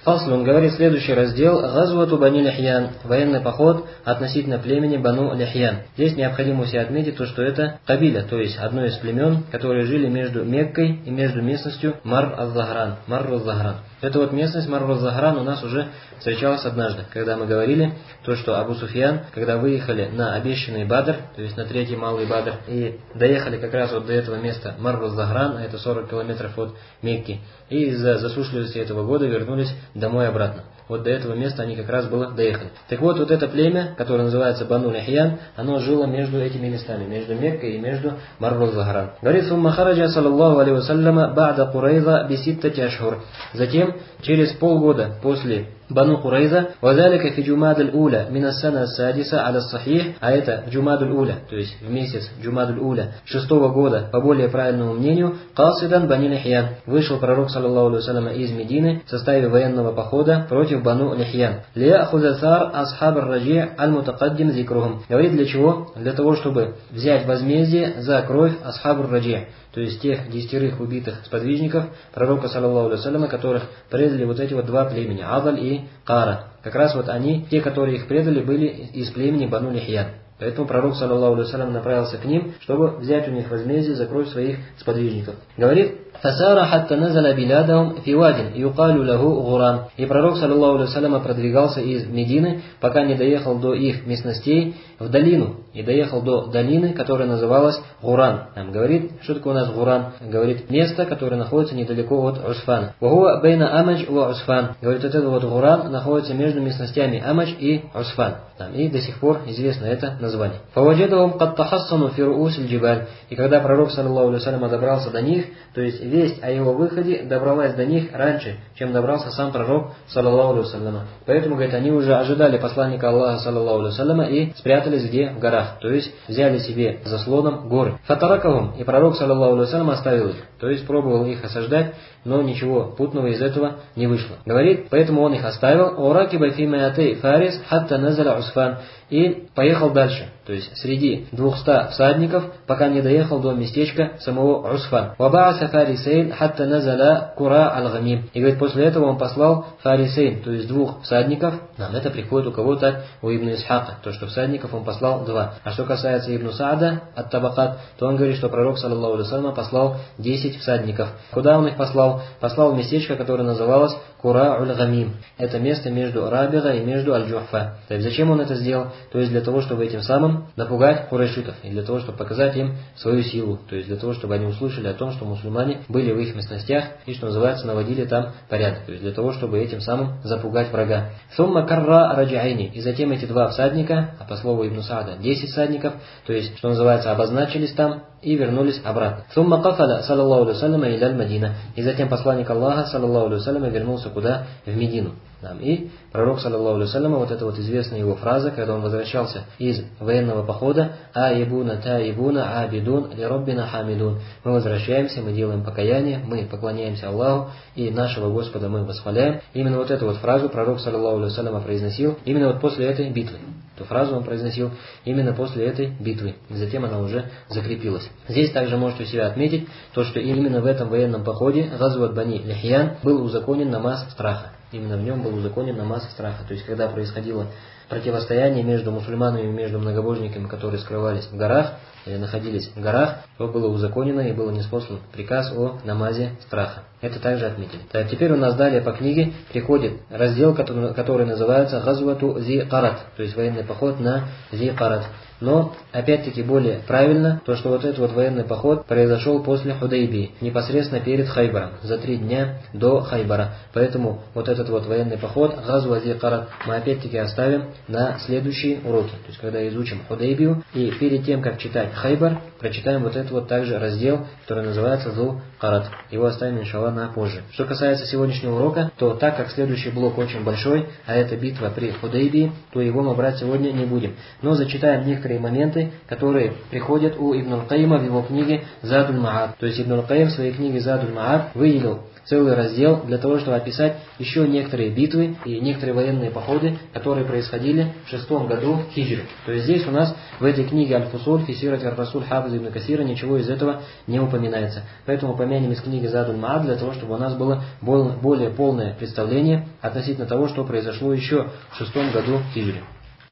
Фасл, он говорит следующий раздел: Газвату Бани Лихьян, военный поход относительно племени Бану Лихьян. Здесь необходимо себе отметить то, что это кабиля, то есть одно из племен, которые жили между Меккой и между местностью Мар-аз-Захран. Эта вот местность Мар-аз-Захран у нас уже встречалась однажды, когда мы говорили то, что Абу Суфьян, когда выехали на обещанный Бадр, то есть на третий малый Бадр, и доехали как раз вот до этого места Мар-аз-Захран, а это 40 километров от Мекки, и из-за засушливости этого года вернулись домой обратно. Вот до этого места они как раз было доехали. Так вот, вот это племя, которое называется Бану Лихьян, оно жило между этими местами, между Меккой и между Мар-аз-Захран. Говорит: «Сумма хараджа саллаллаху алейхи вассаляма ба'да Курайза биситтати ашхур». Затем, через полгода после Бану Курайза, «Вазалика фи Джумад аль-Уля мина сана садиса аля сахих», а это Джумад аль-Уля, то есть в месяц Джумад аль-Уля 6-го года, по более правильному мнению, «Касидан Бани Лихьян», вышел пророк, саллаллаху алейхи вассалям, из Медины в составе военного похода против Бану Лихьян. «Лиахузасар асхаб ар-раджи' аль-мутакаддим зикрухум». Говорит, для чего? Для того, чтобы взять возмездие за кровь асхаб ар-раджи', то есть тех 10 убитых сподвижников пророка, саллаллаху алейхи вассалям, которых предали вот эти вот два племени, Адаль и Кара. Как раз вот они, те, которые их предали, были из племени Бану Лихьян. Поэтому пророк, саллаллаху алейхи вассалям, направился к ним, чтобы взять у них возмездие за кровь своих сподвижников. Говорит: «Фасара хатта назаля билядахум фи вадин юкалю лаху Гуран». И пророк, саллаллаху алейхи вассалям, продвигался из Медины, пока не доехал до их местностей в долину. И доехал до долины, которая называлась Гуран. Нам говорит, что такое у нас Гуран? Говорит, место, которое находится недалеко от Усфана. «Вахуа бейна Амадж ва Усфан». Говорит, вот это вот Гуран находится между местностями Амадж и Усфан. И до сих пор известно это название. «Фаваджадахум кад тахассану фи руус аль-джибаль». И когда пророк, саллаллаху алейхи вассалям, добрался до них, то есть весть о его выходе добралась до них раньше, чем добрался сам пророк, саллаллаху алейхи вассалям. Поэтому, говорит, они уже ожидали посланника Аллаха, саллаллаху алейхи вассалям, и спрятались где? В горах. То есть взяли себе заслоном горы. «Фатаракахум». И пророк, саллаллаху алейхи вассалям, оставил их. То есть пробовал их осаждать, но ничего путного из этого не вышло. Говорит, поэтому он их оставил. «Уракиба фи маятей фарис хатта назаля Усфан». И поехал дальше, то есть среди 200 всадников, пока не доехал до местечка самого Усфан. «Вабааса фарисейн хатта назаля кура аль-гамим». И говорит, после этого он послал фарисейн, то есть 2 всадников. Нам это приходит у кого-то, у Ибн Исхака, то, что всадников он послал 2. А что касается Ибн Саада от Табакат, то он говорит, что пророк, саллаллаху алейхи вассалям, послал 10 всадников. Куда он их послал? Послал в местечко, которое называлось Кура аль-Гамим. Это место между Рабига и между Аль-Джухфа. То есть зачем он это сделал? То есть для того, чтобы этим самым напугать курайшитов, и для того, чтобы показать им свою силу, то есть для того, чтобы они услышали о том, что мусульмане были в их местностях и, что называется, наводили там порядок, то есть для того, чтобы этим самым запугать врага. «Сумма карра раджаини». И затем эти 2 всадника, а по слову Ибн Саада 10 всадников, то есть, что называется, обозначились там и вернулись обратно. «Сумма кафаля саллаллаху алейхи вассалям иляль Мадина». И затем посланник Аллаха, саллаллаху алейхи вассалям, вернулся куда? В Медину. И пророк, саллаллаху алейхи вассалям, вот эта вот известная его фраза, когда он возвращался из военного похода: «Аибуна таибуна абидун ли роббина хамидун». Мы возвращаемся, мы делаем покаяние, мы поклоняемся Аллаху, и нашего Господа мы восхваляем. Именно вот эту вот фразу пророк, саллаллаху алейхи вассалям, произносил именно вот после этой битвы. Эту фразу он произносил именно после этой битвы, и затем она уже закрепилась. Здесь также можете у себя отметить то, что именно в этом военном походе Газват Бани Лихьян был узаконен намаз страха. Именно в нем был узаконен намаз страха. То есть, когда происходило противостояние между мусульманами и между многобожниками, которые скрывались в горах или находились в горах, то было узаконено и был ниспослан приказ о намазе страха. Это также отметили. Так, теперь у нас далее по книге приходит раздел, который называется «Газвату Зи Карат», то есть военный поход на Зи Карат. Но, опять-таки, более правильно, то, что вот этот вот военный поход произошел после Худайбии, непосредственно перед Хайбаром, за 3 дня до Хайбара. Поэтому вот этот вот военный поход, Газва Зи Карат, мы опять-таки оставим на следующие уроки. То есть, когда изучим Худайбию, и перед тем, как читать Хайбар, прочитаем вот этот вот также раздел, который называется Зу Карат. Его оставим, иншаллах, на позже. Что касается сегодняшнего урока, то так как следующий блок очень большой, а это битва при Худайбии, то его мы брать сегодня не будем. Но зачитаем некоторые некоторые моменты, которые приходят у Ибн аль-Кайима в его книге Задуль Маад. То есть Ибн аль-Кайим в своей книге Задуль Маад выделил целый раздел для того, чтобы описать еще некоторые битвы и некоторые военные походы, которые происходили в 6 году хиджры. То есть здесь у нас в этой книге Аль-Фусуль, Фисират Ар-Расуль Хафиз ибн Касира ничего из этого не упоминается. Поэтому упомянем из книги Задуль Маад для того, чтобы у нас было более полное представление относительно того, что произошло еще в 6 году хиджры.